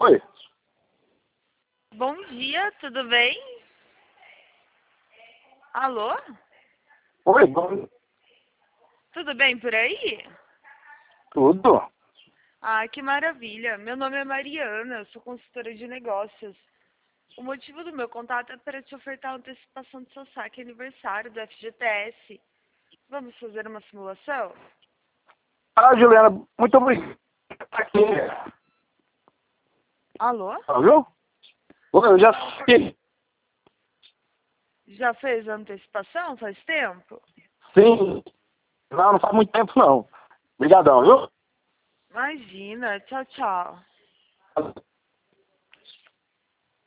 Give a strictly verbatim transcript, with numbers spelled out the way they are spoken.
Oi. Bom dia, tudo bem? Alô? Oi, bom. Tudo bem por aí? Tudo. Ah, que maravilha. Meu nome é Mariana, eu sou consultora de negócios. O motivo do meu contato é para te ofertar a antecipação do seu saque aniversário do F G T S. Vamos fazer uma simulação? Ah, Juliana, muito obrigado. Aqui. Alô? Tá, viu? Oi, eu já sei. Já fez a antecipação faz tempo? Sim. Não, não faz muito tempo, não. Obrigadão, viu? Imagina, tchau, tchau.